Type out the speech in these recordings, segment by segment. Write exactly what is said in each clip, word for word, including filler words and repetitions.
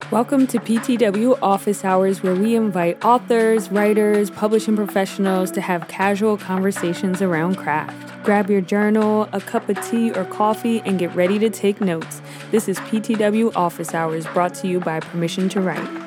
Welcome to P T W Office Hours, where we invite authors, writers, publishing professionals to have casual conversations around craft. Grab your journal, a cup of tea or coffee, and get ready to take notes. This is P T W Office Hours, brought to you by Permission to Write.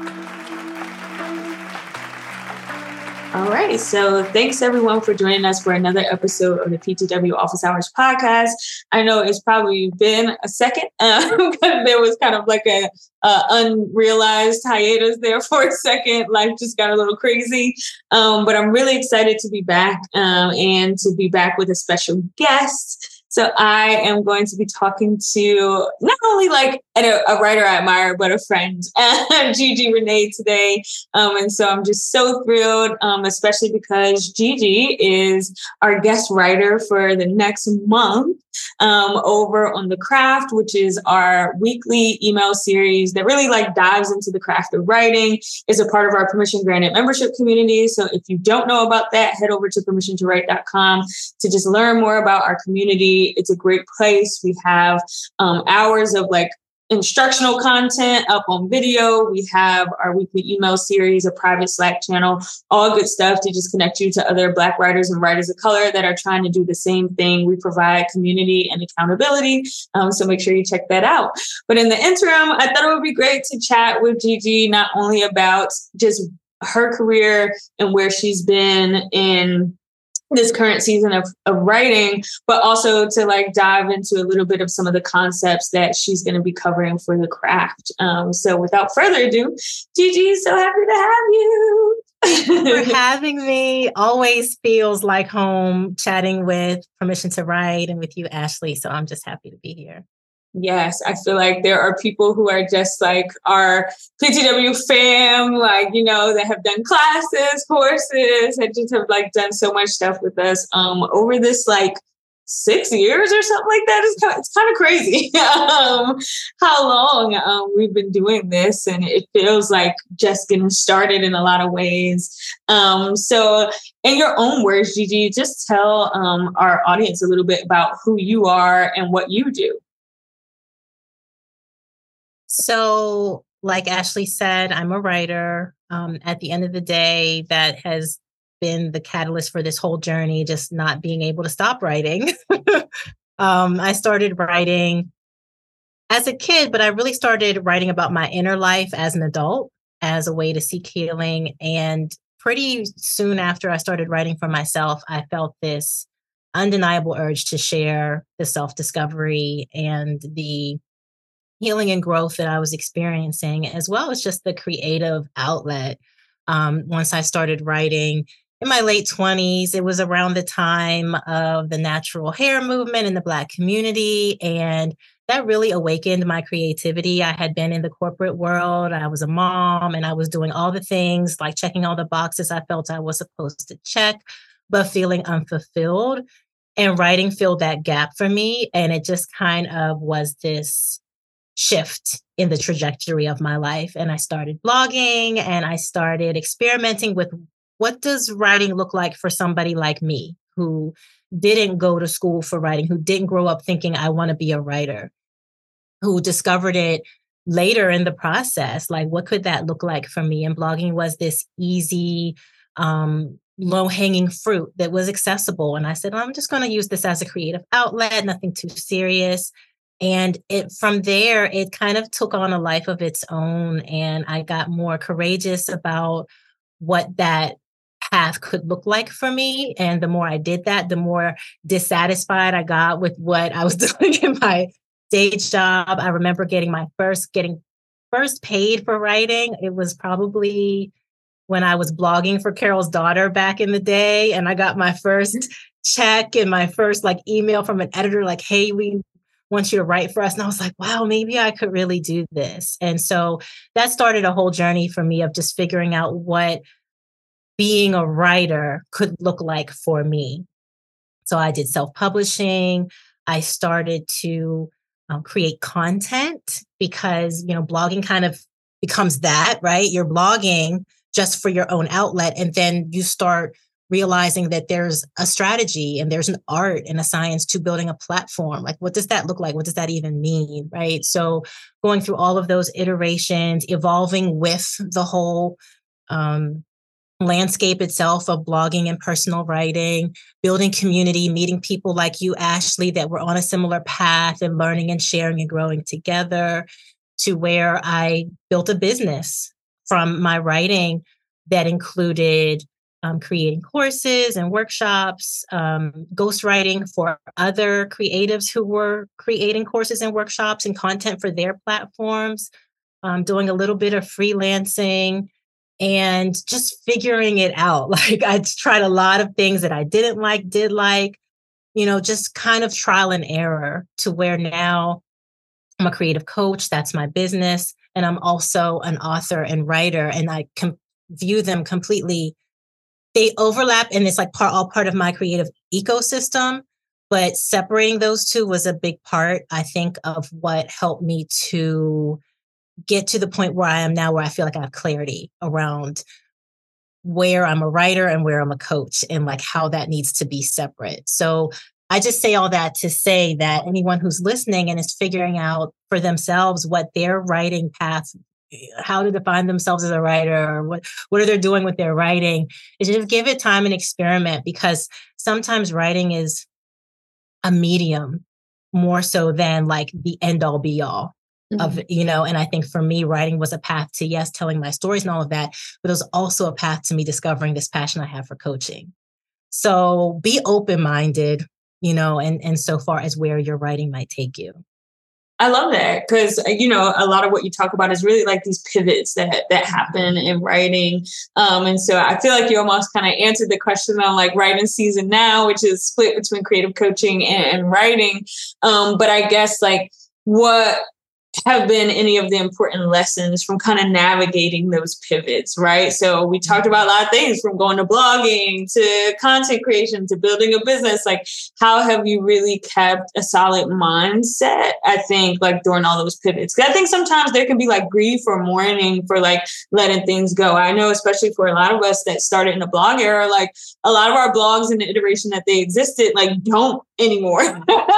All right, so thanks everyone for joining us for another episode of the P T W Office Hours podcast. I know it's probably been a second, um, there was kind of like a uh, unrealized hiatus there for a second. Life just got a little crazy, um, but I'm really excited to be back um, and to be back with a special guest. So I am going to be talking to not only like a, a writer I admire, but a friend, Gigi Renee today. Um, and so I'm just so thrilled, um, especially because Gigi is our guest writer for the next month um, over on The Craft, which is our weekly email series that really like dives into the craft of writing. It's a part of our Permission Granted membership community. So if you don't know about that, head over to permission to write dot com to just learn more about our community. It's a great place. We have um, hours of like instructional content up on video. We have our weekly email series, a private Slack channel, all good stuff to just connect you to other Black writers and writers of color that are trying to do the same thing. We provide community and accountability. Um, so make sure you check that out. But in the interim, I thought it would be great to chat with Gigi, not only about just her career and where she's been in this current season of, of writing, but also to like dive into a little bit of some of the concepts that she's going to be covering for The Craft. Um, so without further ado, Gigi, so happy to have you. Thank you for having me. Always feels like home chatting with Permission to Write and with you, Ashley. So I'm just happy to be here. Yes, I feel like there are people who are just like our P T W fam, like, you know, that have done classes, courses, and just have like done so much stuff with us um, over this like six years or something like that. It's kind of, it's kind of crazy um, how long um, we've been doing this. And it feels like just getting started in a lot of ways. Um, so in your own words, Gigi, just tell um, our audience a little bit about who you are and what you do. So, like Ashley said, I'm a writer. Um, at the end of the day, that has been the catalyst for this whole journey, just not being able to stop writing. um, I started writing as a kid, but I really started writing about my inner life as an adult, as a way to seek healing. And pretty soon after I started writing for myself, I felt this undeniable urge to share the self-discovery and the healing and growth that I was experiencing, as well as just the creative outlet. Um, once I started writing in my late twenties, it was around the time of the natural hair movement in the Black community. And that really awakened my creativity. I had been in the corporate world. I was a mom and I was doing all the things, like checking all the boxes I felt I was supposed to check, but feeling unfulfilled. And writing filled that gap for me. And it just kind of was this shift in the trajectory of my life. And I started blogging and I started experimenting with what does writing look like for somebody like me who didn't go to school for writing, who didn't grow up thinking I want to be a writer, who discovered it later in the process. Like, what could that look like for me? And blogging was this easy, um, low-hanging fruit that was accessible. And I said, well, I'm just going to use this as a creative outlet, nothing too serious. And it from there, it kind of took on a life of its own. And I got more courageous about what that path could look like for me. And the more I did that, the more dissatisfied I got with what I was doing in my day job. I remember getting my first, getting first paid for writing. It was probably when I was blogging for Carol's Daughter back in the day. And I got my first check and my first like email from an editor, like, hey, we want you to write for us. And I was like, wow, maybe I could really do this. And so that started a whole journey for me of just figuring out what being a writer could look like for me. So I did self-publishing. I started to um, create content because, you know, blogging kind of becomes that, right? You're blogging just for your own outlet. And then you start realizing that there's a strategy and there's an art and a science to building a platform. Like, what does that look like? What does that even mean? Right. So going through all of those iterations, evolving with the whole um, landscape itself of blogging and personal writing, building community, meeting people like you, Ashley, that were on a similar path and learning and sharing and growing together, to where I built a business from my writing that included um, creating courses and workshops, um, ghostwriting for other creatives who were creating courses and workshops and content for their platforms, um, doing a little bit of freelancing, and just figuring it out. Like, I tried a lot of things that I didn't like, did like, you know, just kind of trial and error, to where now I'm a creative coach. That's my business. And I'm also an author and writer, and I com- view them completely. They overlap, and it's like part, all part of my creative ecosystem. But separating those two was a big part, I think, of what helped me to get to the point where I am now, where I feel like I have clarity around where I'm a writer and where I'm a coach, and like how that needs to be separate. So I just say all that to say that anyone who's listening and is figuring out for themselves what their writing path, how to define themselves as a writer, or what, what are they doing with their writing, is just give it time and experiment, because sometimes writing is a medium more so than like the end all be all of, you know, and I think for me, writing was a path to, yes, telling my stories and all of that, but it was also a path to me discovering this passion I have for coaching. So be open-minded, you know, and, and so far as where your writing might take you. I love that, because, you know, a lot of what you talk about is really like these pivots that that happen in writing. Um, and so I feel like you almost kind of answered the question on like writing season now, which is split between creative coaching and, and writing. Um, but I guess like what have been any of the important lessons from kind of navigating those pivots, right? So we talked about a lot of things, from going to blogging to content creation to building a business. Like, how have you really kept a solid mindset, I think, like during all those pivots? Because I think sometimes there can be like grief or mourning for like letting things go. I know, especially for a lot of us that started in the blog era, like a lot of our blogs in the iteration that they existed, like don't anymore.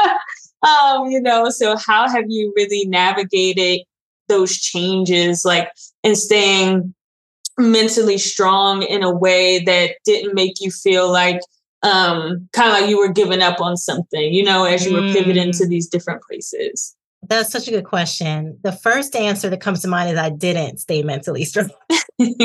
Um, you know, so how have you really navigated those changes, like, and staying mentally strong in a way that didn't make you feel like um, kind of like you were giving up on something, you know, as you were pivoting to these different places? That's such a good question. The first answer that comes to mind is I didn't stay mentally strong. And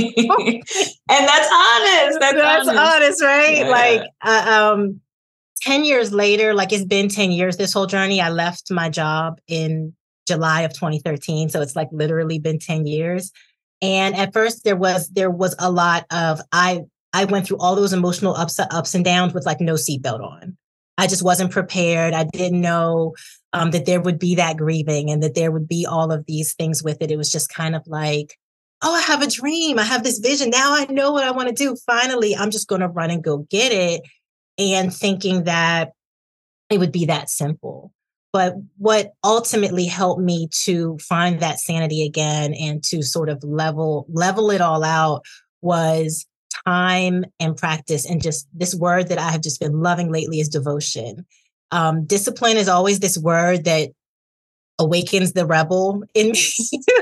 that's honest. That's, that's honest. honest, right? Yeah. Like, uh, um, ten years later, like it's been ten years, this whole journey. I left my job in July of twenty thirteen. So it's like literally been ten years. And at first there was, there was a lot of, I, I went through all those emotional ups, ups and downs with like no seatbelt on. I just wasn't prepared. I didn't know um, that there would be that grieving and that there would be all of these things with it. It was just kind of like, oh, I have a dream. I have this vision. Now I know what I want to do. Finally, I'm just going to run and go get it. And thinking that it would be that simple. But what ultimately helped me to find that sanity again and to sort of level, level it all out was time and practice. And just this word that I have just been loving lately is devotion. Um, discipline is always this word that awakens the rebel in me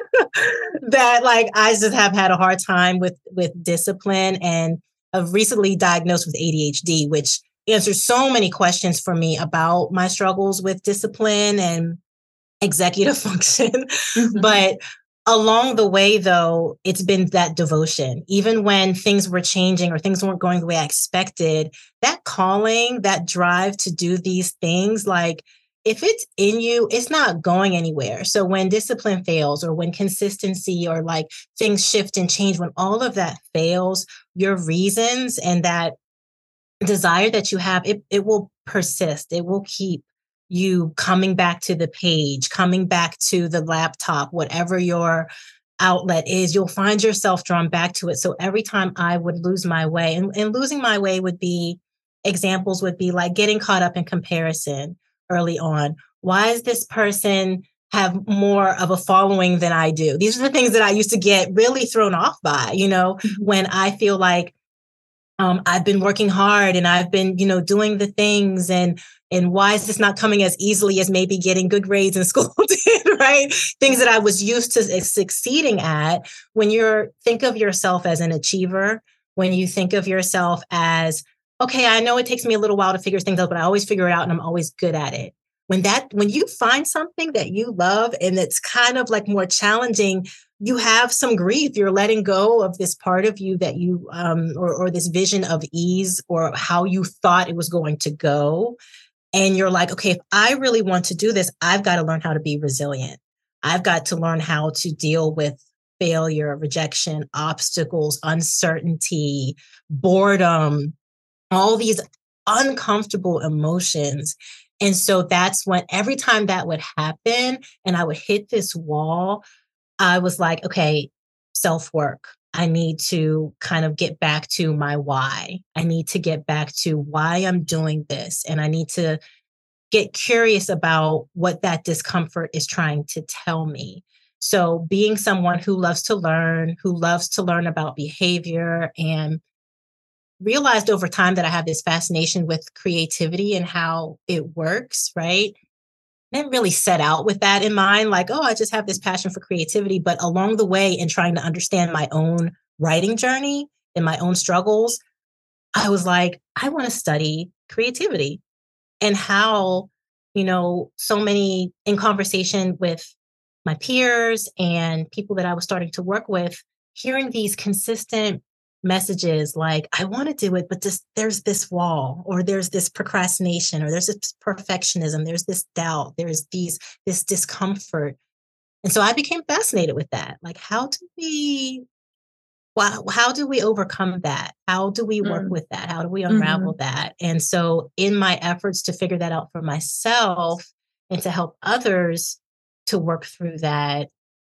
that like I just have had a hard time with, with discipline, and I've recently diagnosed with A D H D, which answers so many questions for me about my struggles with discipline and executive function. Mm-hmm. But along the way, though, it's been that devotion. Even when things were changing or things weren't going the way I expected, that calling, that drive to do these things, like if it's in you, it's not going anywhere. So when discipline fails, or when consistency or like things shift and change, when all of that fails, your reasons and that desire that you have, it, it will persist. It will keep you coming back to the page, coming back to the laptop, whatever your outlet is, you'll find yourself drawn back to it. So every time I would lose my way, and, and losing my way would be, examples would be like getting caught up in comparison early on. Why does this person have more of a following than I do? These are the things that I used to get really thrown off by, you know, mm-hmm. when I feel like Um, I've been working hard and I've been, you know, doing the things and and why is this not coming as easily as maybe getting good grades in school did, right? Things that I was used to succeeding at. When you're think of yourself as an achiever, when you think of yourself as, okay, I know it takes me a little while to figure things out, but I always figure it out and I'm always good at it. When that when you find something that you love and it's kind of like more challenging, you have some grief. You're letting go of this part of you that you, um, or, or this vision of ease or how you thought it was going to go. And you're like, okay, if I really want to do this, I've got to learn how to be resilient. I've got to learn how to deal with failure, rejection, obstacles, uncertainty, boredom, all these uncomfortable emotions. And so that's when every time that would happen and I would hit this wall, I was like, okay, self-work. I need to kind of get back to my why. I need to get back to why I'm doing this. And I need to get curious about what that discomfort is trying to tell me. So being someone who loves to learn, who loves to learn about behavior, and realized over time that I have this fascination with creativity and how it works, right? I didn't really set out with that in mind, like, oh, I just have this passion for creativity. But along the way, in trying to understand my own writing journey and my own struggles, I was like, I want to study creativity and how, you know, so many in conversation with my peers and people that I was starting to work with, hearing these consistent messages like, I want to do it, but just there's this wall, or there's this procrastination, or there's this perfectionism, there's this doubt, there's these this discomfort. And so I became fascinated with that. Like, how do we wow, how do we overcome that? How do we work Mm. with that? How do we unravel Mm-hmm. that? And so in my efforts to figure that out for myself and to help others to work through that,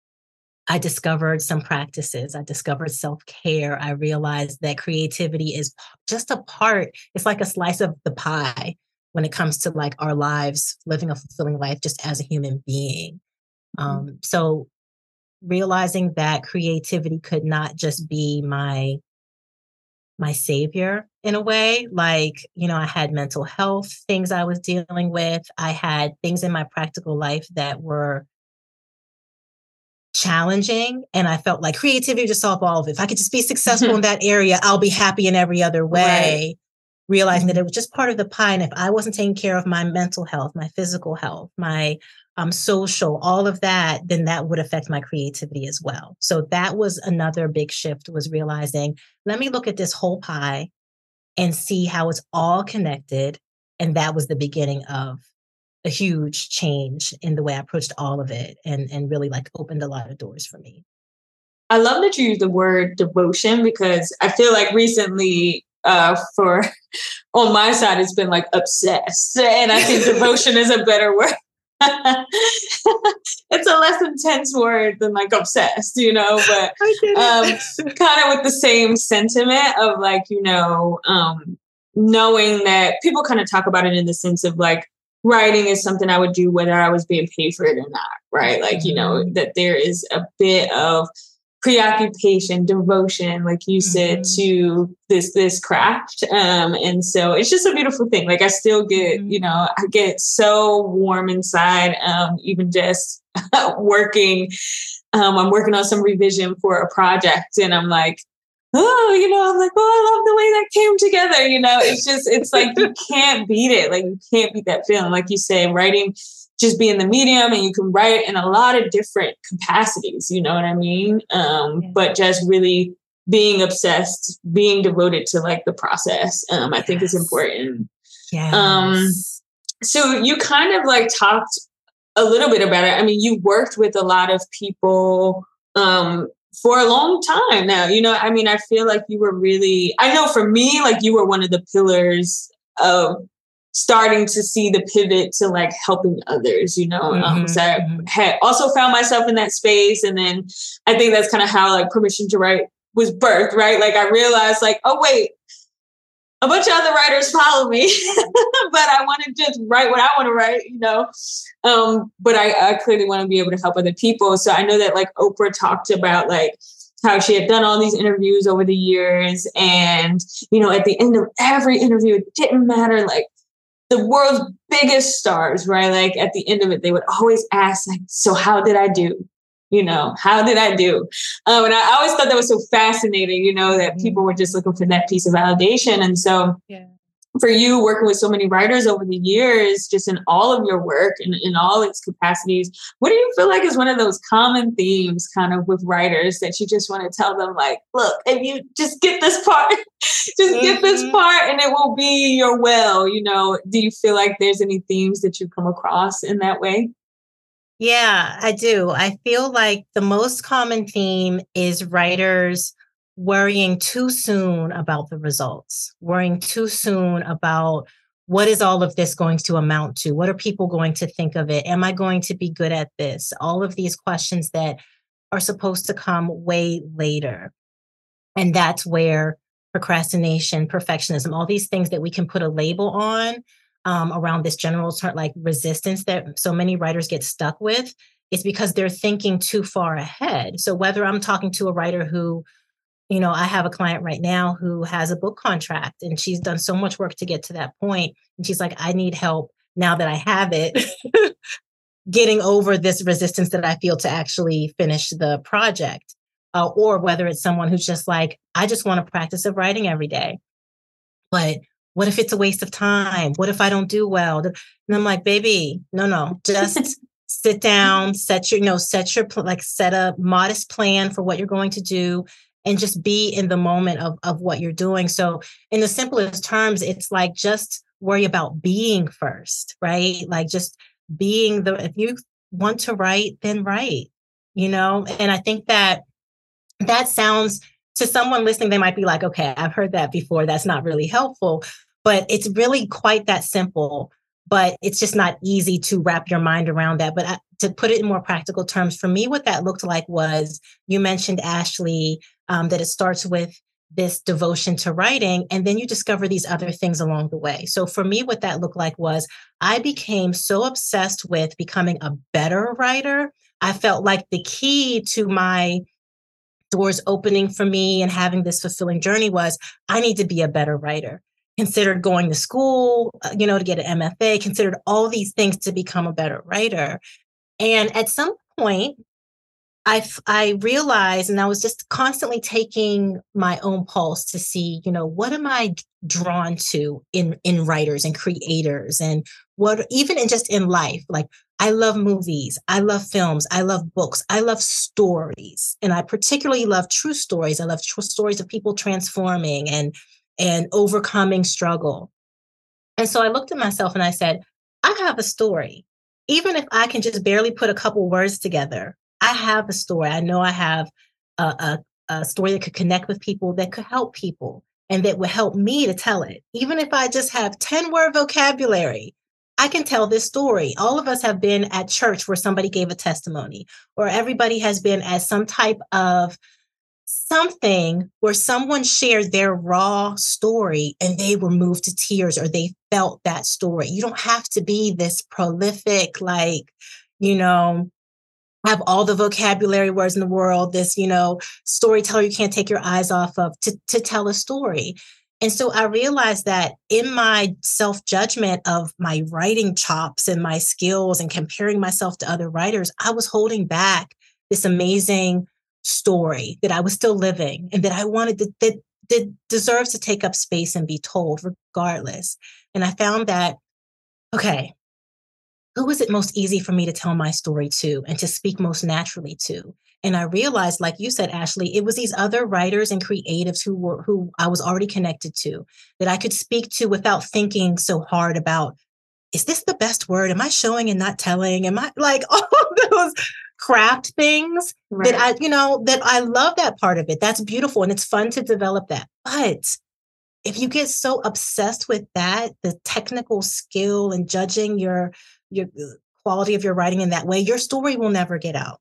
I discovered some practices. I discovered self-care. I realized that creativity is just a part. It's like a slice of the pie when it comes to like our lives, living a fulfilling life just as a human being. Um, so realizing that creativity could not just be my my savior in a way. Like, you know, I had mental health things I was dealing with. I had things in my practical life that were challenging. And I felt like creativity to solve all of it. If I could just be successful in that area, I'll be happy in every other way. Right. Realizing that it was just part of the pie. And if I wasn't taking care of my mental health, my physical health, my um, social, all of that, then that would affect my creativity as well. So that was another big shift, was realizing, let me look at this whole pie and see how it's all connected. And that was the beginning of a huge change in the way I approached all of it, and, and really like opened a lot of doors for me. I love that you use the word devotion, because I feel like recently uh, for on my side, it's been like obsessed. And I think devotion is a better word. It's a less intense word than like obsessed, you know, but um, kind of with the same sentiment of like, you know, um, knowing that people kind of talk about it in the sense of like, writing is something I would do whether I was being paid for it or not, right? Like, mm-hmm. you know, that there is a bit of preoccupation, devotion, like you said, mm-hmm. to this this craft. Um, and so it's just a beautiful thing. Like I still get, mm-hmm. you know, I get so warm inside, um, even just working. Um, I'm working on some revision for a project, and I'm like, oh, you know, I'm like, oh, I love the way that came together. You know, it's just, it's like, you can't beat it. Like you can't beat that feeling. Like you say, writing, just being the medium, and you can write in a lot of different capacities, you know what I mean? Um, yeah. But just really being obsessed, being devoted to like the process, um, I yes. think is important. Yes. Um, so you kind of like talked a little bit about it. I mean, you worked with a lot of people, um, for a long time now, you know, I mean, I feel like you were really, I know for me, like you were one of the pillars of starting to see the pivot to like helping others, you know, mm-hmm, um, so I mm-hmm. had also found myself in that space. And then I think that's kind of how like Permission to Write was birthed, right? Like I realized like, oh, wait, a bunch of other writers follow me, but I want to just write what I want to write, you know? Um, but I, I clearly want to be able to help other people. So I know that like Oprah talked about like how she had done all these interviews over the years. And, you know, at the end of every interview, it didn't matter, like, the world's biggest stars, right? Like at the end of it, they would always ask, like, so how did I do? You know, how did I do? Um, and I always thought that was so fascinating, you know, that people were just looking for that piece of validation. And so yeah. for you working with so many writers over the years, just in all of your work and in all its capacities, what do you feel like is one of those common themes kind of with writers that you just want to tell them, like, look, if you just get this part, just mm-hmm. get this part and it will be your well, you know, do you feel like there's any themes that you come across in that way? Yeah, I do. I feel like the most common theme is writers worrying too soon about the results, worrying too soon about what is all of this going to amount to? What are people going to think of it? Am I going to be good at this? All of these questions that are supposed to come way later. And that's where procrastination, perfectionism, all these things that we can put a label on um, around this general term, like resistance that so many writers get stuck with, is because they're thinking too far ahead. So whether I'm talking to a writer who, you know, I have a client right now who has a book contract and she's done so much work to get to that point. And she's like, I need help now that I have it, getting over this resistance that I feel to actually finish the project. Uh, or whether it's someone who's just like, I just want to practice of writing every day. But what if it's a waste of time? What if I don't do well? And I'm like, baby, no, no, just sit down, set your, you know, set your, like set a modest plan for what you're going to do and just be in the moment of, of what you're doing. So in the simplest terms, it's like, just worry about being first, right? Like just being the, if you want to write, then write, you know? And I think that that sounds, to someone listening, they might be like, okay, I've heard that before. That's not really helpful, but it's really quite that simple, but it's just not easy to wrap your mind around that. But I, to put it in more practical terms, for me, what that looked like was, you mentioned, Ashley, um, that it starts with this devotion to writing, and then you discover these other things along the way. So for me, what that looked like was I became so obsessed with becoming a better writer. I felt like the key to my doors opening for me and having this fulfilling journey was, I need to be a better writer. Considered going to school, you know, to get an M F A, considered all these things to become a better writer. And at some point, I, I realized, and I was just constantly taking my own pulse to see, you know, what am I drawn to in, in writers and creators, and what, even in just in life, like I love movies, I love films, I love books, I love stories. And I particularly love true stories. I love true stories of people transforming and, and overcoming struggle. And so I looked at myself and I said, I have a story. Even if I can just barely put a couple words together, I have a story. I know I have a, a, a story that could connect with people, that could help people, and that would help me to tell it. Even if I just have ten word vocabulary, I can tell this story. All of us have been at church where somebody gave a testimony, or everybody has been at some type of something where someone shared their raw story and they were moved to tears, or they felt that story. You don't have to be this prolific, like, you know, have all the vocabulary words in the world, this, you know, storyteller you can't take your eyes off of to, to tell a story. And so I realized that in my self-judgment of my writing chops and my skills and comparing myself to other writers, I was holding back this amazing story that I was still living and that I wanted to, that, that deserves to take up space and be told regardless. And I found that, okay, who was it most easy for me to tell my story to and to speak most naturally to? And I realized, like you said, Ashley, it was these other writers and creatives who were, who I was already connected to, that I could speak to without thinking so hard about, is this the best word? Am I showing and not telling? Am I, like, all those craft things right. that I, you know, that I love that part of it. That's beautiful. And it's fun to develop that. But if you get so obsessed with that, the technical skill and judging your, your quality of your writing in that way, your story will never get out.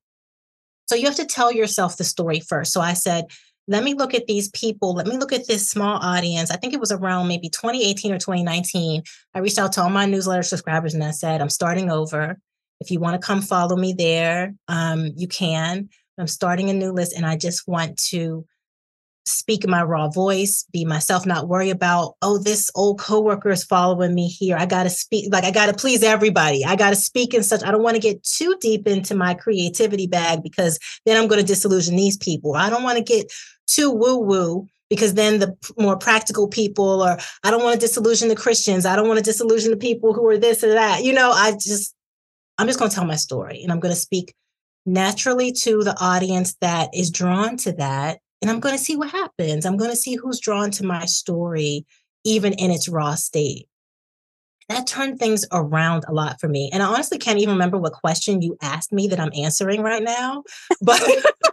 So you have to tell yourself the story first. So I said, let me look at these people. Let me look at this small audience. I think it was around maybe twenty eighteen or twenty nineteen. I reached out to all my newsletter subscribers and I said, I'm starting over. If you want to come follow me there, um, you can. I'm starting a new list and I just want to speak in my raw voice, be myself, not worry about, oh, this old coworker is following me here. I got to speak, like I got to please everybody. I got to speak in such, I don't want to get too deep into my creativity bag because then I'm going to disillusion these people. I don't want to get too woo woo because then the more practical people, or I don't want to disillusion the Christians. I don't want to disillusion the people who are this or that. You know, I just, I'm just going to tell my story and I'm going to speak naturally to the audience that is drawn to that. And I'm going to see what happens. I'm going to see who's drawn to my story, even in its raw state. That turned things around a lot for me. And I honestly can't even remember what question you asked me that I'm answering right now. But,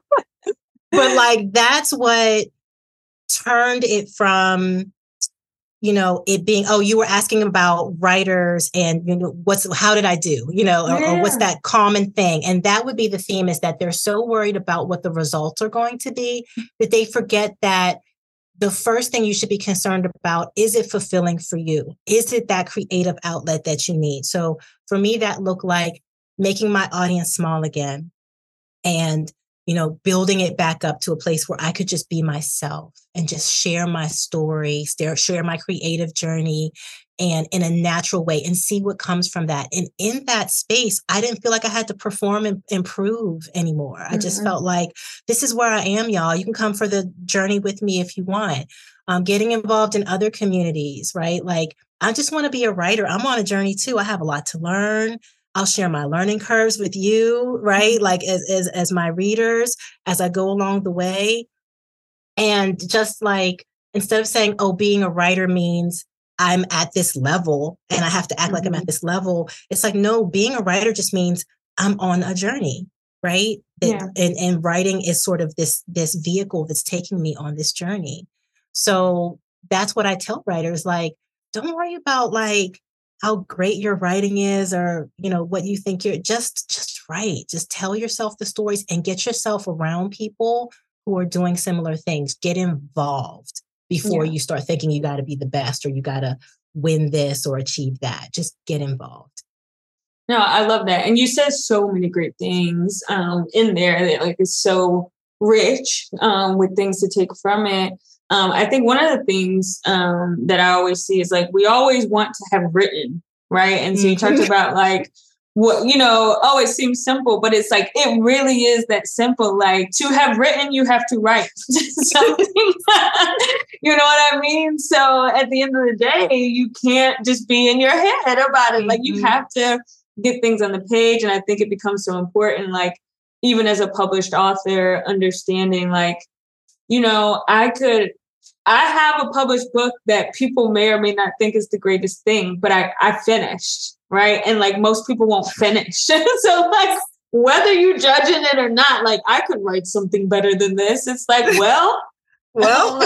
but like, that's what turned it from, you know, it being, oh, you were asking about writers and, you know, what's, how did I do, you know, or, yeah. or what's that common thing? And that would be the theme, is that they're so worried about what the results are going to be that they forget that the first thing you should be concerned about, is it fulfilling for you? Is it that creative outlet that you need? So for me, that looked like making my audience small again and, you know, building it back up to a place where I could just be myself and just share my story, share my creative journey, and in a natural way, and see what comes from that. And in that space, I didn't feel like I had to perform and improve anymore. Mm-hmm. I just felt like, this is where I am, y'all. You can come for the journey with me if you want. Um, getting involved in other communities, right? Like, I just want to be a writer. I'm on a journey too. I have a lot to learn. I'll share my learning curves with you, right? Like as, as, as my readers, as I go along the way. And just like, instead of saying, oh, being a writer means I'm at this level and I have to act mm-hmm. like I'm at this level. It's like, no, being a writer just means I'm on a journey, right? That, yeah. and, and writing is sort of this, this vehicle that's taking me on this journey. So that's what I tell writers, like, don't worry about like, how great your writing is, or, you know, what you think you're just, just write, just tell yourself the stories and get yourself around people who are doing similar things. Get involved before yeah. you start thinking you got to be the best or you got to win this or achieve that. Just get involved. No, I love that. And you said so many great things um, in there that like is so rich um, with things to take from it. Um, I think one of the things um, that I always see is like, we always want to have written, right? And so you talked about like, what, you know, oh, it seems simple, but it's like, it really is that simple. Like, to have written, you have to write something, you know what I mean? So at the end of the day, you can't just be in your head about it. Like, you have to get things on the page. And I think it becomes so important, like, even as a published author, understanding like, you know, I could, I have a published book that people may or may not think is the greatest thing, but I, I finished, right? And like, most people won't finish. So like, whether you're judging it or not, like, I could write something better than this. It's like, well, well,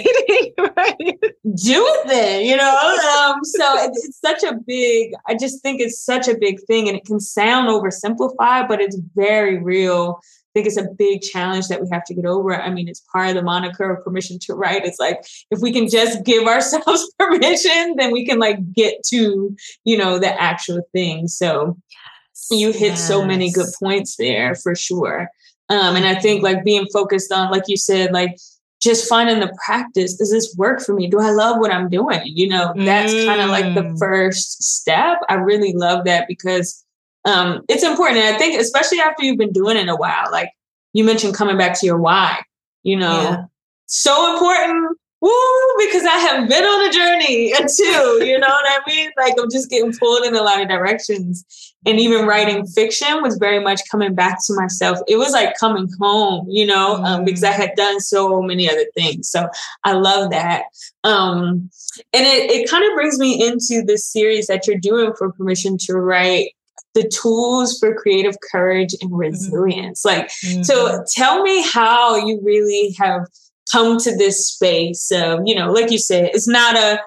right. do it then, you know? Um, so it, it's such a big, I just think it's such a big thing, and it can sound oversimplified, but it's very real. I think it's a big challenge that we have to get over. I mean, it's part of the moniker of Permission to Write. It's like, if we can just give ourselves permission, then we can like get to, you know, the actual thing. So yes, you hit yes. so many good points there for sure. Um, and I think like being focused on, like you said, like just finding the practice. Does this work for me? Do I love what I'm doing? You know, that's mm. kind of like the first step. I really love that, because Um, it's important. And I think especially after you've been doing it a while, like you mentioned coming back to your why, you know, yeah. so important. Woo, because I have been on a journey too, you know what I mean? Like, I'm just getting pulled in a lot of directions. And even writing fiction was very much coming back to myself. It was like coming home, you know, um, mm. because I had done so many other things. So I love that. Um, and it, it kind of brings me into this series that you're doing for Permission to Write, the tools for creative courage and resilience. Mm-hmm. Like, mm-hmm. so tell me how you really have come to this space of, you know, like you said, it's not a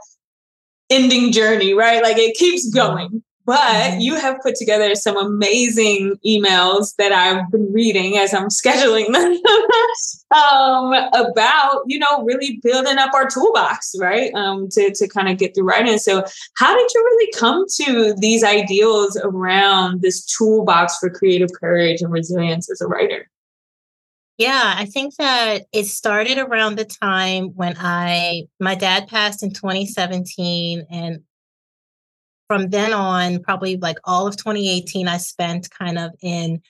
ending journey, right? Like, it keeps going, but mm-hmm. you have put together some amazing emails that I've been reading as I'm scheduling them um, about, you know, really building up our toolbox, right? Um, to, to kind of get through writing. So how did you really come to these ideals around this toolbox for creative courage and resilience as a writer? Yeah, I think that it started around the time when I, my dad passed in twenty seventeen. And from then on, probably like all of twenty eighteen, I spent kind of in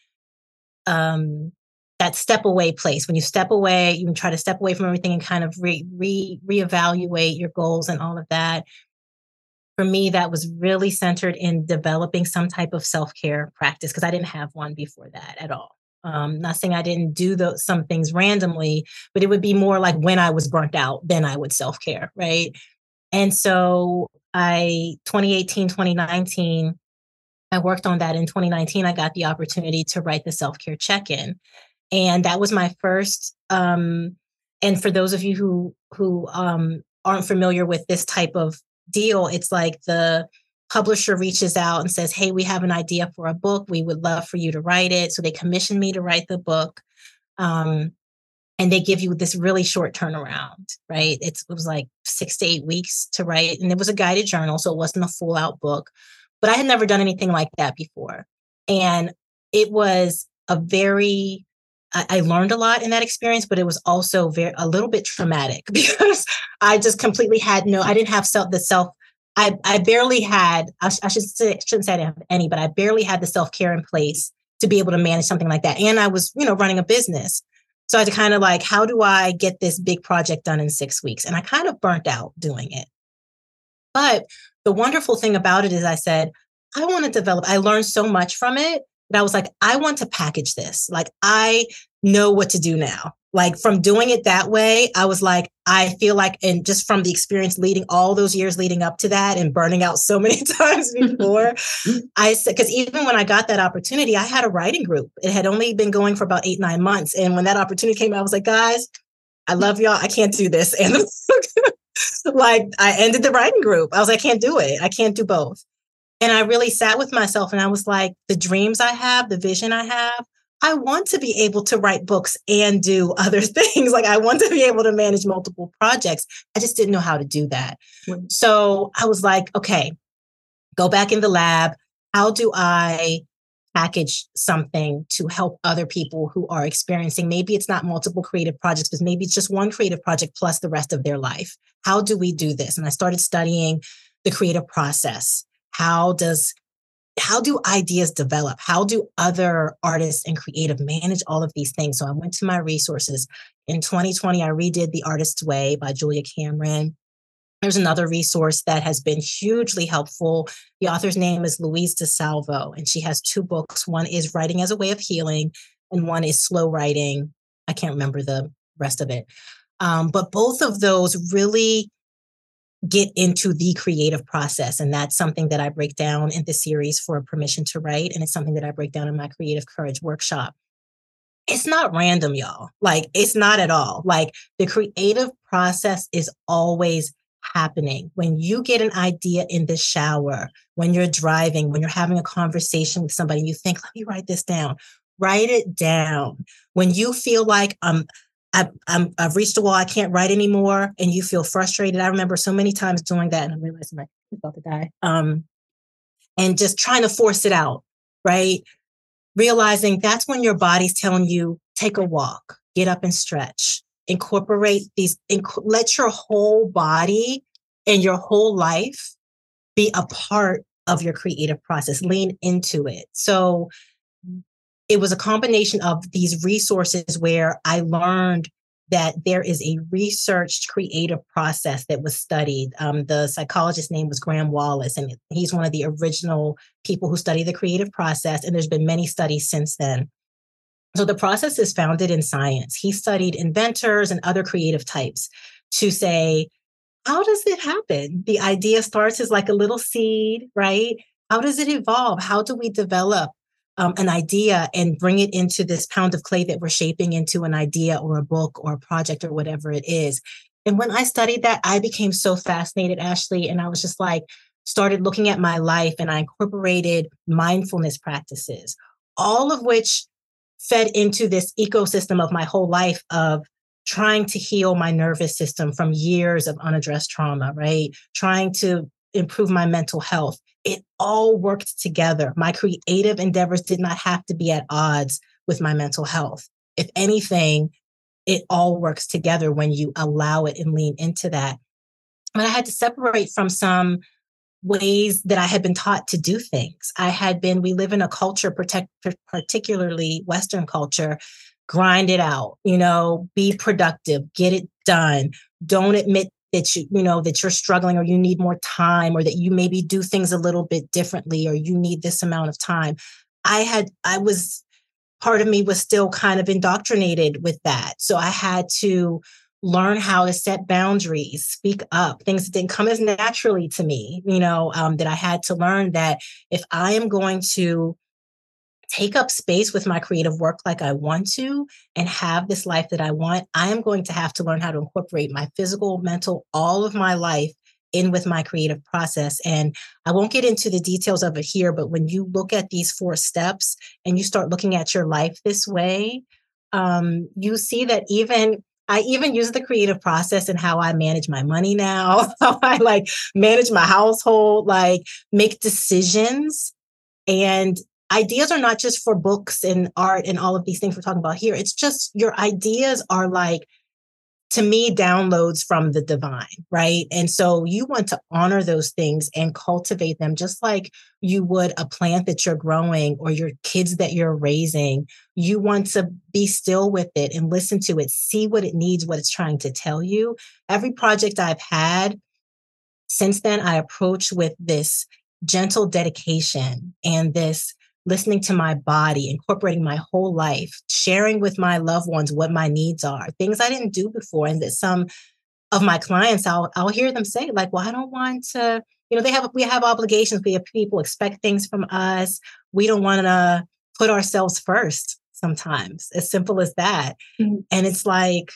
um, that step away place. When you step away, you try to step away from everything and kind of re, re reevaluate your goals and all of that. For me, that was really centered in developing some type of self care practice because I didn't have one before that at all. Um, not saying I didn't do those some things randomly, but it would be more like when I was burnt out, then I would self care, right? And so I twenty eighteen, twenty nineteen, I worked on that. In twenty nineteen, I got the opportunity to write the self care check in, and that was my first. Um, and for those of you who who um, aren't familiar with this type of deal, it's like the publisher reaches out and says, "Hey, we have an idea for a book. We would love for you to write it." So they commissioned me to write the book. Um, and they give you this really short turnaround, right? It's, it was like six to eight weeks to write. And it was a guided journal, so it wasn't a full out book. But I had never done anything like that before. And it was a very, I, I learned a lot in that experience, but it was also very, a little bit traumatic because I just completely had no, I didn't have self, the self, I, I barely had, I, I should say, shouldn't say I didn't have any, but I barely had the self-care in place to be able to manage something like that. And I was, you know, running a business. So I had to kind of like, how do I get this big project done in six weeks? And I kind of burnt out doing it. But the wonderful thing about it is I said, I want to develop, I learned so much from it that I was like, I want to package this. Like, I know what to do now. Like from doing it that way, I was like, I feel like, and just from the experience leading all those years leading up to that and burning out so many times before, I said, because even when I got that opportunity, I had a writing group. It had only been going for about eight, nine months. And when that opportunity came, I was like, guys, I love y'all. I can't do this. And like, I ended the writing group. I was like, I can't do it. I can't do both. And I really sat with myself and I was like, the dreams I have, the vision I have, I want to be able to write books and do other things. Like, I want to be able to manage multiple projects. I just didn't know how to do that. Mm-hmm. So I was like, okay, go back in the lab. How do I package something to help other people who are experiencing, maybe it's not multiple creative projects, but maybe it's just one creative project plus the rest of their life. How do we do this? And I started studying the creative process. How does, how do ideas develop? How do other artists and creative manage all of these things? So I went to my resources. In twenty twenty, I redid The Artist's Way by Julia Cameron. There's another resource that has been hugely helpful. The author's name is Louise DeSalvo, and she has two books. One is Writing as a Way of Healing, and one is Slow Writing. I can't remember the rest of it. Um, but both of those really get into the creative process. And that's something that I break down in the series for Permission to Write. And it's something that I break down in my Creative Courage workshop. It's not random, y'all. Like, it's not at all. Like, the creative process is always happening. When you get an idea in the shower, when you're driving, when you're having a conversation with somebody, you think, let me write this down. Write it down. When you feel like um, I, I'm, I've reached a wall, I can't write anymore, and you feel frustrated. I remember so many times doing that, and I'm realizing I'm about to die. Um, and just trying to force it out, right? Realizing that's when your body's telling you, take a walk, get up and stretch. Incorporate these, inc- let your whole body and your whole life be a part of your creative process. Lean into it. So it was a combination of these resources where I learned that there is a researched creative process that was studied. Um, the psychologist's name was Graham Wallace, and he's one of the original people who study the creative process. And there's been many studies since then. So the process is founded in science. He studied inventors and other creative types to say, how does it happen? The idea starts as like a little seed, right? How does it evolve? How do we develop um, an idea and bring it into this pound of clay that we're shaping into an idea or a book or a project or whatever it is? And when I studied that, I became so fascinated, Ashley. And I was just like, started looking at my life, and I incorporated mindfulness practices, all of which fed into this ecosystem of my whole life of trying to heal my nervous system from years of unaddressed trauma, right? Trying to improve my mental health. It all worked together. My creative endeavors did not have to be at odds with my mental health. if anything, it all works together when you allow it and lean into that. But I had to separate from some ways that I had been taught to do things. I had been, we live in a culture, protect, particularly Western culture, grind it out, you know, be productive, get it done. Don't admit that you, you know, that you're struggling or you need more time or that you maybe do things a little bit differently or you need this amount of time. I had, I was, part of me was still kind of indoctrinated with that. So I had to learn how to set boundaries, speak up, things that didn't come as naturally to me, you know, um, that I had to learn that if I am going to take up space with my creative work like I want to and have this life that I want, I am going to have to learn how to incorporate my physical, mental, all of my life in with my creative process. And I won't get into the details of it here, but when you look at these four steps and you start looking at your life this way, um, you see that even I even use the creative process in how I manage my money now, how I like manage my household, like make decisions. And ideas are not just for books and art and all of these things we're talking about here. It's just your ideas are like, to me, downloads from the divine, right? And so you want to honor those things and cultivate them just like you would a plant that you're growing or your kids that you're raising. You want to be still with it and listen to it, see what it needs, what it's trying to tell you. Every project I've had since then, I approach with this gentle dedication and this listening to my body, incorporating my whole life, sharing with my loved ones what my needs are, things I didn't do before. And that some of my clients, I'll, I'll hear them say like, well, I don't want to, you know, they have, we have obligations. We have people expect things from us. We don't want to put ourselves first sometimes, as simple as that. Mm-hmm. And it's like,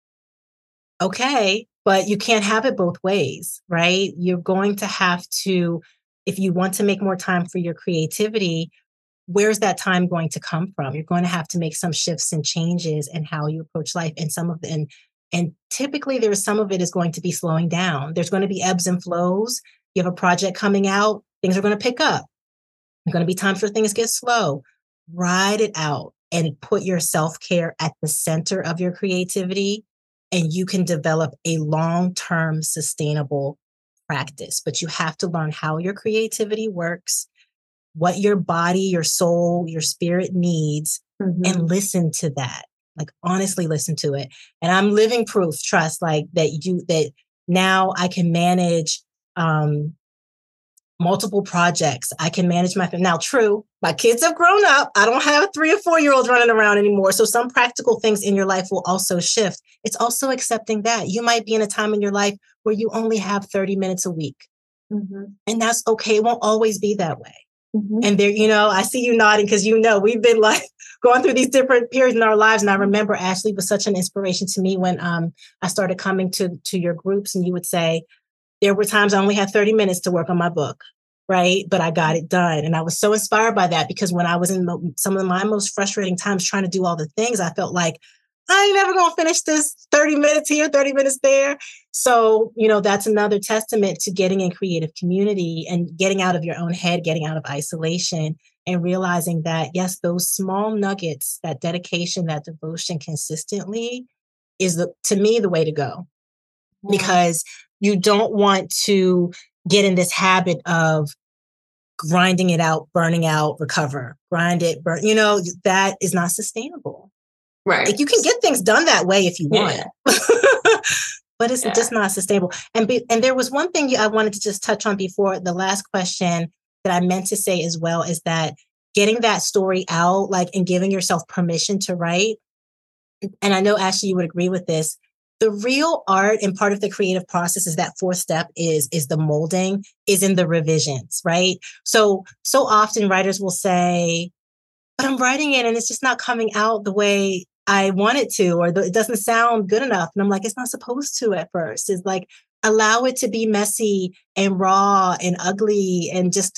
okay, but you can't have it both ways, right? You're going to have to, if you want to make more time for your creativity, where's that time going to come from? You're going to have to make some shifts and changes in how you approach life. And some of the, and, and typically there's some of it is going to be slowing down. There's going to be ebbs and flows. You have a project coming out, things are going to pick up. There's going to be times where things get slow. Ride it out and put your self-care at the center of your creativity. And you can develop a long-term sustainable practice. But you have to learn how your creativity works, what your body, your soul, your spirit needs, mm-hmm. and listen to that. Like, honestly, listen to it. And I'm living proof, trust, like that you, that now I can manage um, multiple projects. I can manage my, now true, my kids have grown up. I don't have a three or four year olds running around anymore. So some practical things in your life will also shift. It's also accepting that you might be in a time in your life where you only have thirty minutes a week. Mm-hmm. And that's okay. It won't always be that way. Mm-hmm. And there, you know, I see you nodding because, you know, we've been like going through these different periods in our lives. And I remember Ashley was such an inspiration to me when um, I started coming to, to your groups, and you would say, there were times I only had thirty minutes to work on my book, right? But I got it done. And I was so inspired by that because when I was in the, some of my most frustrating times trying to do all the things, I felt like, I ain't never going to finish this thirty minutes here, thirty minutes there. So, you know, that's another testament to getting in creative community and getting out of your own head, getting out of isolation and realizing that, yes, those small nuggets, that dedication, that devotion consistently is, the, to me, the way to go. Yeah. Because you don't want to get in this habit of grinding it out, burning out, recover, grind it, burn, you know, that is not sustainable. Right. Like, you can get things done that way if you want, yeah. But it's yeah. just not sustainable. And be, and there was one thing you, I wanted to just touch on before the last question that I meant to say as well, is that getting that story out, like, and giving yourself permission to write. And I know, Ashley, you would agree with this. The real art and part of the creative process is that fourth step is, is the molding, is in the revisions, right? So, so often writers will say, but I'm writing it and it's just not coming out the way I want it to, or the, it doesn't sound good enough. And I'm like, it's not supposed to at first. It's like, allow it to be messy and raw and ugly and just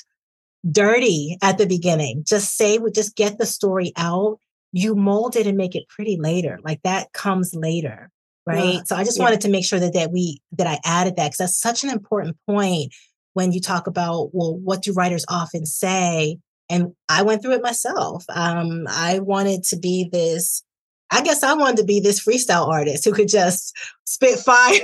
dirty at the beginning. Just say, just get the story out. You mold it and make it pretty later. Like, that comes later. Right. Yeah. So I just yeah. wanted to make sure that, that we, that I added that, because that's such an important point when you talk about, well, what do writers often say? And I went through it myself. Um, I wanted to be this I guess I wanted to be this freestyle artist who could just spit fire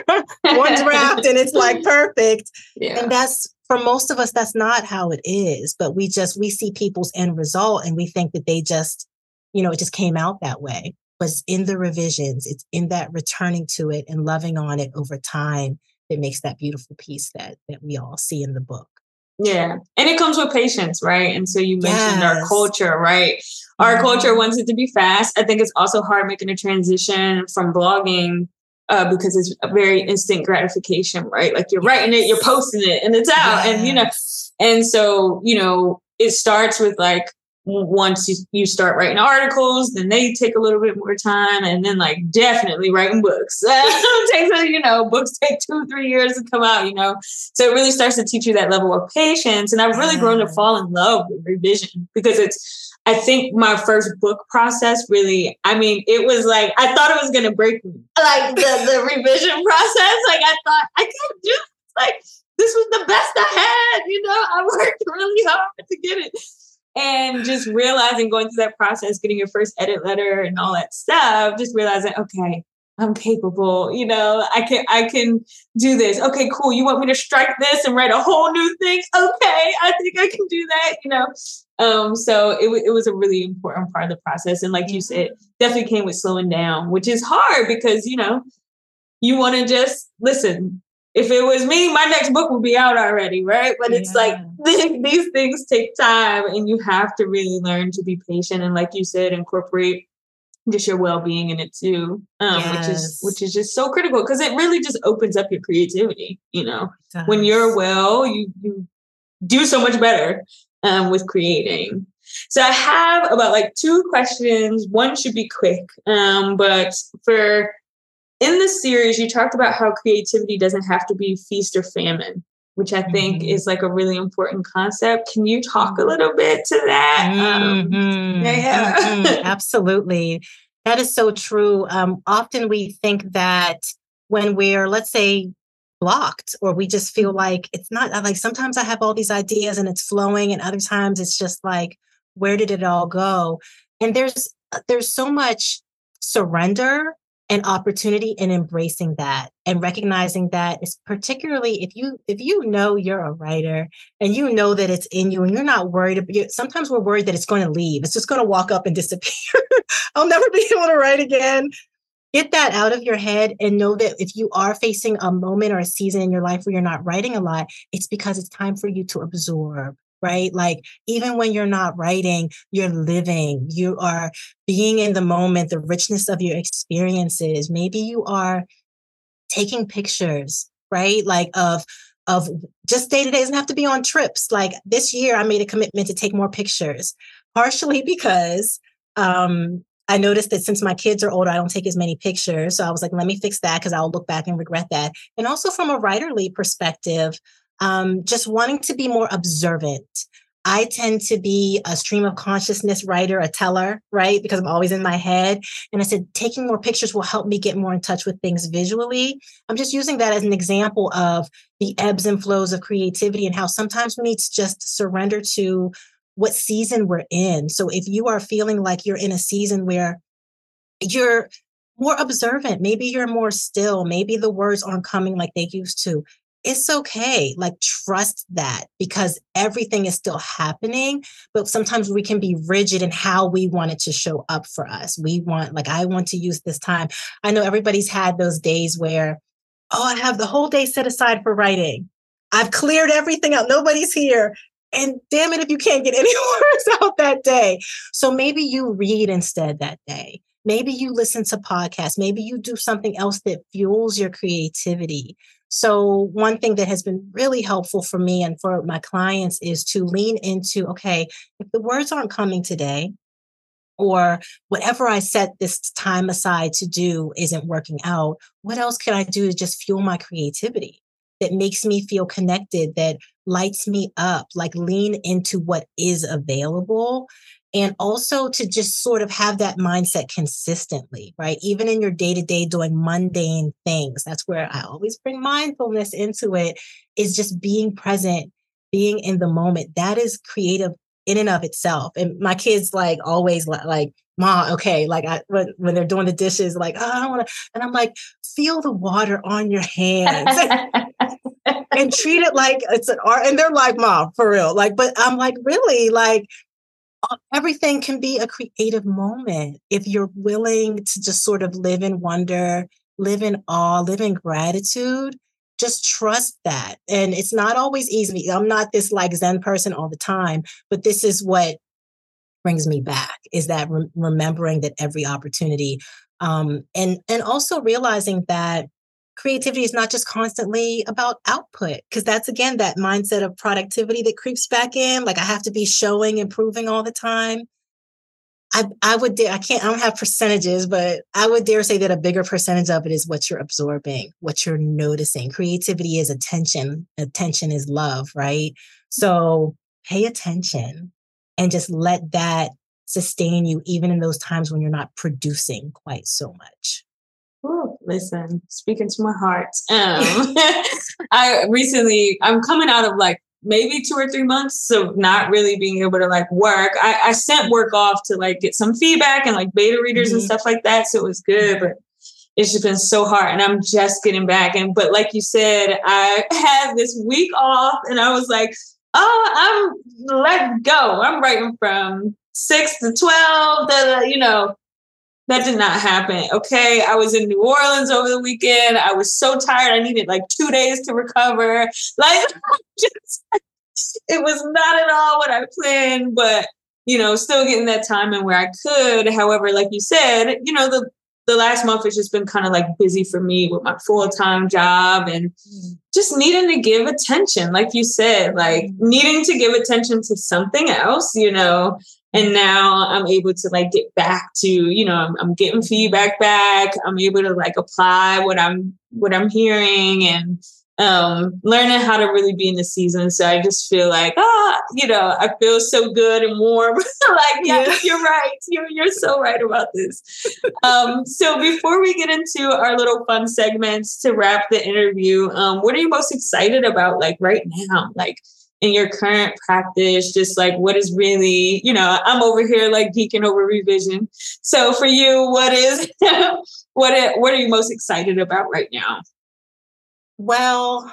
one draft and it's like perfect. Yeah. And that's, for most of us, that's not how it is. But we just, we see people's end result and we think that they just, you know, it just came out that way. But it's in the revisions, it's in that returning to it and loving on it over time that makes that beautiful piece that that we all see in the book. Yeah. And it comes with patience, right? And so you mentioned yes. our culture, right? Our mm-hmm. culture wants it to be fast. I think it's also hard making a transition from blogging uh, because it's a very instant gratification, right? Like you're yes. writing it, you're posting it, and it's out. Yes. And, you know, and so, you know, it starts with like, once you, you start writing articles, then they take a little bit more time, and then like definitely writing books. It takes, you know, books take two, three years to come out, you know. So it really starts to teach you that level of patience. And I've really grown to fall in love with revision because it's, I think my first book process really, I mean, it was like, I thought it was going to break me. Like the, the revision process, like I thought I could do this. Like this was the best I had, you know, I worked really hard to get it. And just realizing, going through that process, getting your first edit letter and all that stuff, just realizing, okay, I'm capable, you know, I can, I can do this. Okay, cool. You want me to strike this and write a whole new thing? Okay, I think I can do that, you know? Um, so it, w- it was a really important part of the process. And like you said, definitely came with slowing down, which is hard because, you know, you want to just listen. If it was me, my next book would be out already, right? But it's yeah. like these things take time and you have to really learn to be patient. And like you said, incorporate just your well-being in it too, um, yes. which is which is just so critical because it really just opens up your creativity. You know, when you're well, you, you do so much better um, with creating. So I have about like two questions. One should be quick, um, but for... in the series, you talked about how creativity doesn't have to be feast or famine, which I think mm-hmm. is like a really important concept. Can you talk a little bit to that? Mm-hmm. Um, yeah, mm-hmm. Absolutely. That is so true. Um, often we think that when we're, let's say, blocked, or we just feel like it's not like, sometimes I have all these ideas and it's flowing, and other times it's just like, where did it all go? And there's there's so much surrender and opportunity in embracing that and recognizing that, is particularly if you if you know you're a writer and you know that it's in you and you're not worried about, sometimes we're worried that it's going to leave. It's just going to walk up and disappear. I'll never be able to write again. Get that out of your head and know that if you are facing a moment or a season in your life where you're not writing a lot, it's because it's time for you to absorb. Right? Like even when you're not writing, you're living, you are being in the moment, the richness of your experiences. Maybe you are taking pictures, right? Like of, of just day to day. It doesn't have to be on trips. Like this year, I made a commitment to take more pictures, partially because, um, I noticed that since my kids are older, I don't take as many pictures. So I was like, let me fix that because I'll look back and regret that. And also from a writerly perspective, Um, just wanting to be more observant. I tend to be a stream of consciousness writer, a teller, right? Because I'm always in my head. And I said, taking more pictures will help me get more in touch with things visually. I'm just using that as an example of the ebbs and flows of creativity and how sometimes we need to just surrender to what season we're in. So if you are feeling like you're in a season where you're more observant, maybe you're more still, maybe the words aren't coming like they used to, it's okay. Like trust that, because everything is still happening, but sometimes we can be rigid in how we want it to show up for us. We want, like, I want to use this time. I know everybody's had those days where, oh, I have the whole day set aside for writing. I've cleared everything out. Nobody's here. And damn it, if you can't get any words out that day. So maybe you read instead that day. Maybe you listen to podcasts. Maybe you do something else that fuels your creativity. So one thing that has been really helpful for me and for my clients is to lean into, okay, if the words aren't coming today, or whatever I set this time aside to do isn't working out, what else can I do to just fuel my creativity that makes me feel connected, that lights me up? Like lean into what is available. And also to just sort of have that mindset consistently, right? Even in your day-to-day doing mundane things. That's where I always bring mindfulness into it, is just being present, being in the moment. That is creative in and of itself. And my kids like always like, like Ma, okay, like I, when, when they're doing the dishes, like, oh, I don't want to, and I'm like, feel the water on your hands and treat it like it's an art. And they're like, Mom, for real. Like, but I'm like, really, like, everything can be a creative moment if you're willing to just sort of live in wonder, live in awe, live in gratitude. Just trust that. And it's not always easy. I'm not this like Zen person all the time, but this is what brings me back, is that re- remembering that every opportunity, um, and, and also realizing that creativity is not just constantly about output, because that's, again, that mindset of productivity that creeps back in. Like I have to be showing, improving all the time. I, I would dare, I can't, I don't have percentages, but I would dare say that a bigger percentage of it is what you're absorbing, what you're noticing. Creativity is attention. Attention is love, right? So pay attention and just let that sustain you, even in those times when you're not producing quite so much. Ooh, listen, speaking to my heart. Um, I recently, I'm coming out of like maybe two or three months. So not really being able to like work. I, I sent work off to like get some feedback and like beta readers mm-hmm. and stuff like that. So it was good, but it's just been so hard and I'm just getting back. And, but like you said, I had this week off and I was like, oh, I'm let go. I'm writing from six to twelve, the, you know, that did not happen. Okay. I was in New Orleans over the weekend. I was so tired. I needed like two days to recover. Like, just, it was not at all what I planned, but, you know, still getting that time in where I could. However, like you said, you know, the, the last month has just been kind of like busy for me with my full-time job and just needing to give attention. Like you said, like needing to give attention to something else, you know. And now I'm able to like get back to, you know, I'm, I'm getting feedback back. I'm able to like apply what I'm, what I'm hearing and um, learning how to really be in the season. So I just feel like, ah, you know, I feel so good and warm. Like, yeah, yeah, you're right. You're, you're so right about this. Um, so before we get into our little fun segments to wrap the interview, um, what are you most excited about like right now? Like, in your current practice, just like what is really, you know, I'm over here like geeking over revision. So for you, what is, what, are, what are you most excited about right now? Well,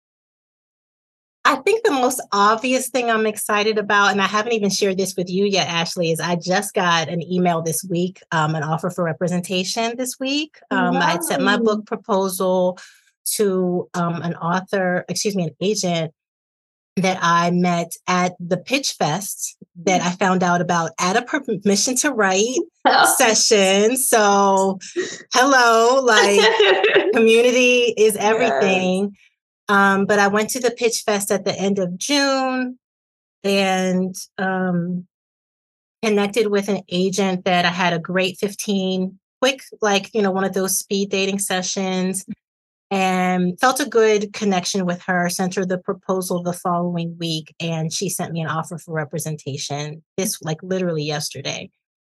I think the most obvious thing I'm excited about, and I haven't even shared this with you yet, Ashley, is I just got an email this week, um, an offer for representation this week. Um, wow. I had sent my book proposal to um, an author, excuse me, an agent that I met at the Pitch Fest that I found out about at a permission to write oh. session. So hello, like community is everything. Yes. Um, but I went to the Pitch Fest at the end of June and um, connected with an agent that I had a great fifteen quick, like, you know, one of those speed dating sessions. And felt a good connection with her, sent her the proposal the following week, and she sent me an offer for representation this, like, literally yesterday.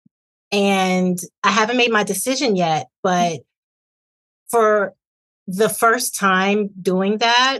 And I haven't made my decision yet, but for the first time doing that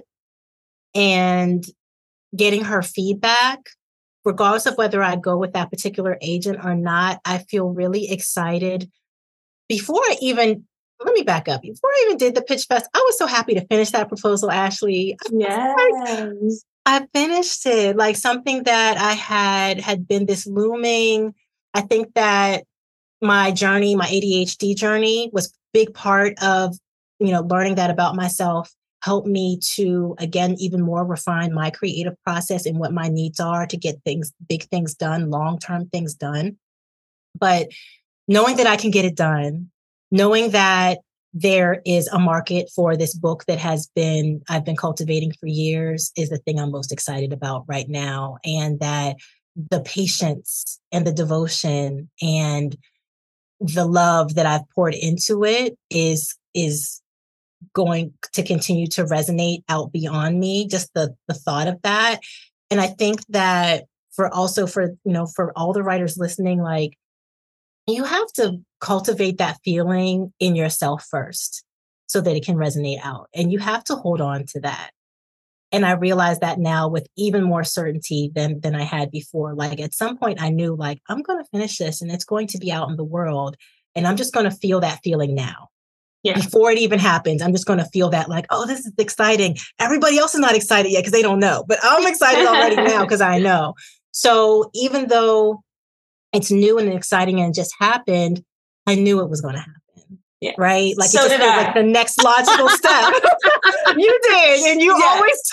and getting her feedback, regardless of whether I go with that particular agent or not, I feel really excited. Before I even Let me back up. Before I even did the Pitch Fest, I was so happy to finish that proposal, Ashley. Yes. I finished it, like something that I had had been this looming. I think that my journey, my A D H D journey was a big part of, you know, learning that about myself, helped me to, again, even more refine my creative process and what my needs are to get things, big things done, long-term things done. But knowing that I can get it done, knowing that there is a market for this book that has been, I've been cultivating for years is the thing I'm most excited about right now. And that the patience and the devotion and the love that I've poured into it is, is going to continue to resonate out beyond me, just the, the thought of that. And I think that for also for, you know, for all the writers listening, like, you have to cultivate that feeling in yourself first so that it can resonate out. And you have to hold on to that. And I realize that now with even more certainty than than I had before. Like at some point I knew like, I'm going to finish this and it's going to be out in the world. And I'm just going to feel that feeling now. Yeah. Before it even happens, I'm just going to feel that like, oh, this is exciting. Everybody else is not excited yet because they don't know. But I'm excited already now because I know. So even though it's new and exciting and it just happened, I knew it was going to happen. Yeah. Right? Like so it just did feels I. like the next logical step. You did. And you yes.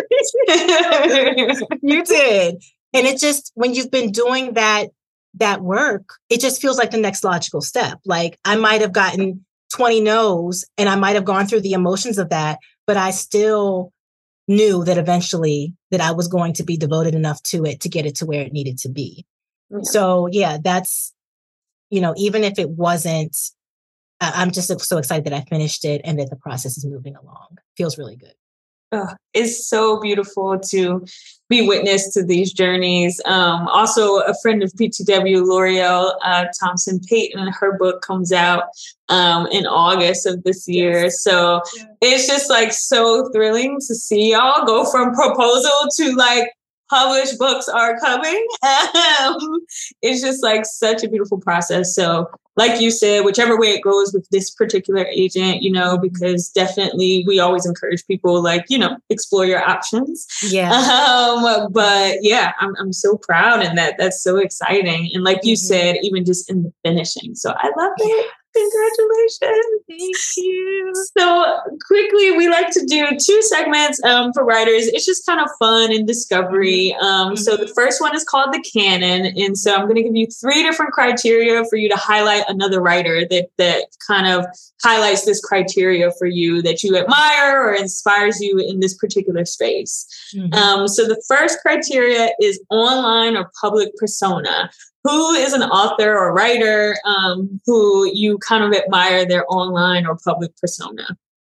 always told me. You did. And it just, when you've been doing that, that work, it just feels like the next logical step. Like I might have gotten twenty no's and I might have gone through the emotions of that, but I still knew that eventually that I was going to be devoted enough to it to get it to where it needed to be. Yeah. So yeah, that's, you know, even if it wasn't, I'm just so excited that I finished it and that the process is moving along. Feels really good. Oh, it's so beautiful to be witness to these journeys. Um, also, a friend of P T W, L'Oreal uh, Thompson Payton, her book comes out um, in August of this year. Yes. So yeah. It's just like so thrilling to see y'all go from proposal to like published books are coming. Um, it's just like such a beautiful process. So like you said, whichever way it goes with this particular agent, you know, because definitely we always encourage people like, you know, explore your options. Yeah. Um, but yeah, I'm I'm so proud and that that's so exciting. And like you mm-hmm. said, even just in the finishing. So I love it. Congratulations. Thank you. So quickly, we like to do two segments um, for writers. It's just kind of fun and discovery. Um, mm-hmm. So the first one is called the canon. And so I'm going to give you three different criteria for you to highlight another writer that that kind of highlights this criteria for you that you admire or inspires you in this particular space. Mm-hmm. Um, so the first criteria is online or public persona. Who is an author or writer um, who you kind of admire their online or public persona?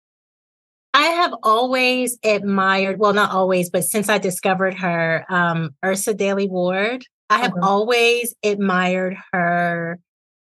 I have always admired, well, not always, but since I discovered her, um, Yrsa Daley Ward, I have uh-huh. always admired her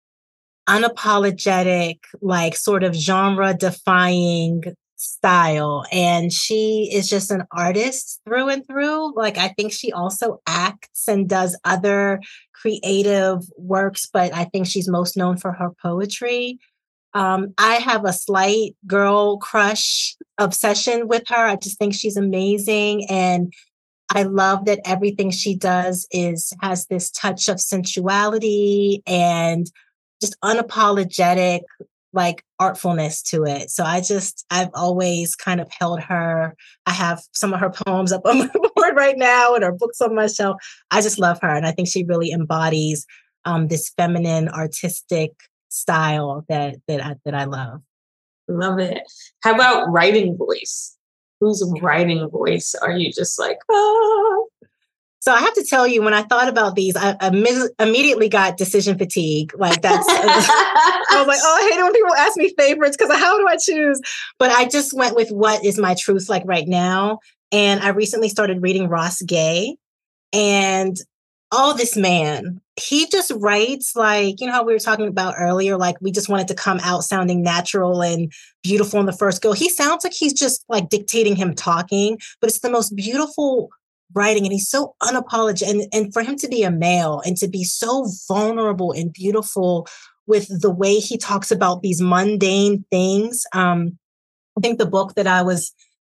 unapologetic, like sort of genre defying style. And she is just an artist through and through. Like, I think she also acts and does other creative works, but I think she's most known for her poetry. Um, I have a slight girl crush obsession with her. I just think she's amazing. And I love that everything she does is has this touch of sensuality and just unapologetic, like artfulness to it. So I just, I've always kind of held her. I have some of her poems up on my board right now and her books on my shelf. I just love her. And I think she really embodies um, this feminine, artistic style that, that, I, that I love. Love it. How about writing voice? Whose writing voice are you just like, oh? So I have to tell you, when I thought about these, I, I imme- immediately got decision fatigue. Like that's, uh, I was like, oh, I hate it when people ask me favorites because how do I choose? But I just went with what is my truth like right now. And I recently started reading Ross Gay, and oh, this man, he just writes like, you know how we were talking about earlier, like we just wanted to come out sounding natural and beautiful in the first go. He sounds like he's just like dictating him talking, but it's the most beautiful writing, and he's so unapologetic. And, and for him to be a male and to be so vulnerable and beautiful with the way he talks about these mundane things. Um, I think the book that I was,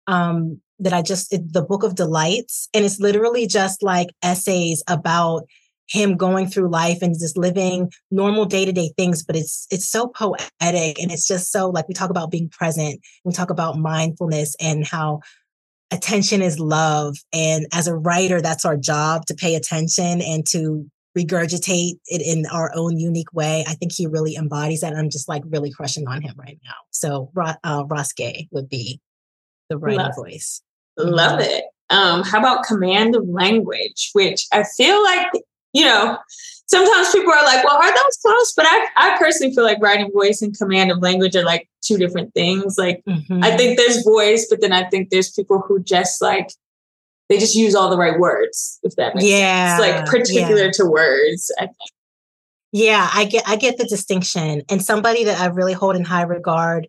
um, that I just, it, the Book of Delights, and it's literally just like essays about him going through life and just living normal day-to-day things, but it's it's so poetic, and it's just so like we talk about being present, we talk about mindfulness and how attention is love. And as a writer, that's our job, to pay attention and to regurgitate it in our own unique way. I think he really embodies that. And I'm just like really crushing on him right now. So uh, Ross Gay would be the writing Love. voice. Love it. Um, how about command of language, which I feel like, you know, sometimes people are like, well, are those close? But I, I personally feel like writing voice and command of language are like two different things. Like, mm-hmm. I think there's voice, but then I think there's people who just like, they just use all the right words, if that makes yeah, sense. Like particular yeah. to words, I think. Yeah, I get, I get the distinction. And somebody that I really hold in high regard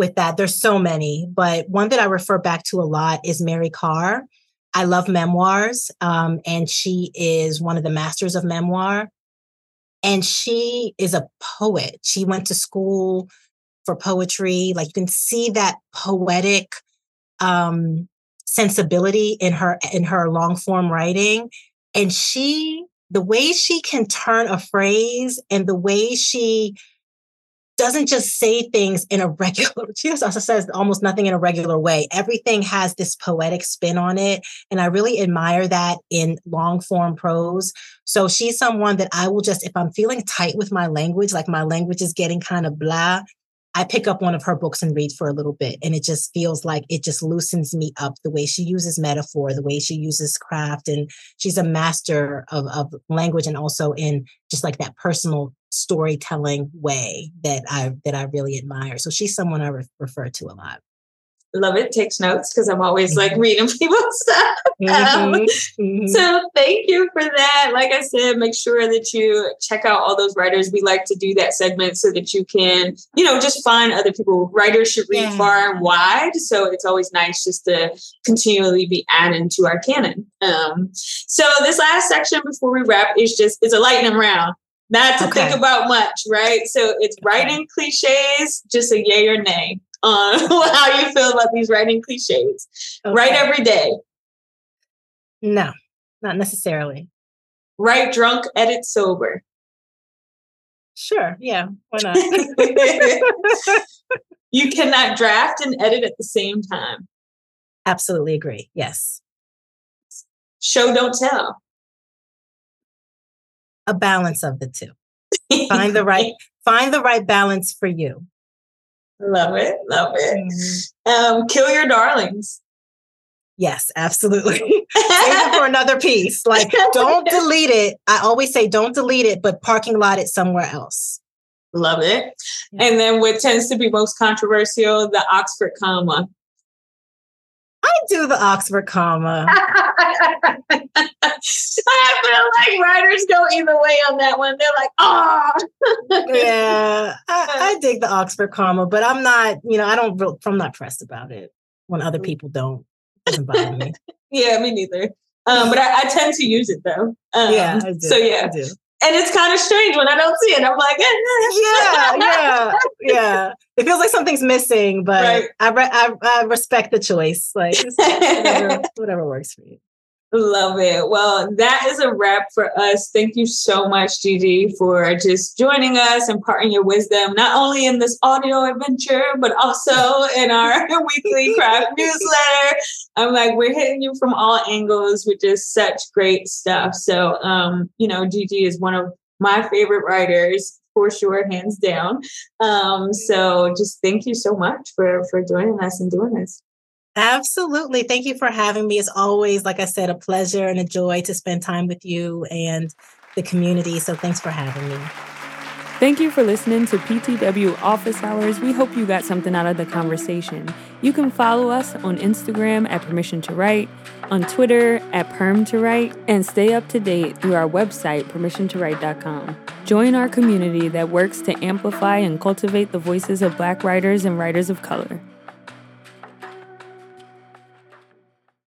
with that. There's so many, but one that I refer back to a lot is Mary Karr. I love memoirs, um, and she is one of the masters of memoir. And she is a poet. She went to school for poetry. Like, you can see that poetic um, sensibility in her in her long form writing. And she, the way she can turn a phrase and the way she doesn't just say things in a regular, she also says almost nothing in a regular way. Everything has this poetic spin on it. And I really admire that in long form prose. So she's someone that I will just, if I'm feeling tight with my language, like my language is getting kind of blah, I pick up one of her books and read for a little bit. And it just feels like it just loosens me up, the way she uses metaphor, the way she uses craft. And she's a master of, of language, and also in just like that personal storytelling way that I that I really admire. So she's someone I re- refer to a lot. Love it. Takes notes because I'm always like reading people's stuff. Mm-hmm. Um, Mm-hmm. So thank you for that. Like I said, make sure that you check out all those writers. We like to do that segment so that you can, you know, just find other people. Writers should read Yeah. far and wide. So it's always nice just to continually be adding to our canon. Um, so this last section before we wrap is just, it's a lightning round. Not to Okay. think about much, right? So it's writing cliches, just a yay or nay on how you feel about these writing cliches. Okay. Write every day. No, not necessarily. Write drunk, edit sober. Sure. Yeah. Why not? You cannot draft and edit at the same time. Absolutely agree. Yes. Show, don't tell. A balance of the two. Find the right, find the right balance for you. Love it. Love it. Mm-hmm. Um, kill your darlings. Yes, absolutely. Save it for another piece. Like, don't delete it. I always say don't delete it, but parking lot it somewhere else. Love it. Yeah. And then what tends to be most controversial, the Oxford comma. I do the Oxford comma. I feel like writers go either way on that one. They're like, oh. Yeah, I, I dig the Oxford comma, but I'm not, you know, I don't, I'm not pressed about it when other people don't. It doesn't bother me. Yeah, me neither. Um, but I, I tend to use it though. Um, Yeah, I do. So yeah. I do. And it's kind of strange when I don't see it. I'm like, yeah, yeah, yeah. It feels like something's missing, but Right. I, re- I I respect the choice. Like, whatever, whatever works for you. Love it. Well, that is a wrap for us. Thank you so much, Gigi, for just joining us and imparting your wisdom, not only in this audio adventure, but also in our weekly craft newsletter. I'm like, we're hitting you from all angles with just such great stuff. So, um, you know, Gigi is one of my favorite writers for sure, hands down. Um, so just thank you so much for, for joining us and doing this. Absolutely. Thank you for having me. It's always, like I said, a pleasure and a joy to spend time with you and the community. So thanks for having me. Thank you for listening to P T W Office Hours. We hope you got something out of the conversation. You can follow us on Instagram at Permission to Write, on Twitter at Perm to Write, and stay up to date through our website, permission to write dot com. Join our community that works to amplify and cultivate the voices of Black writers and writers of color.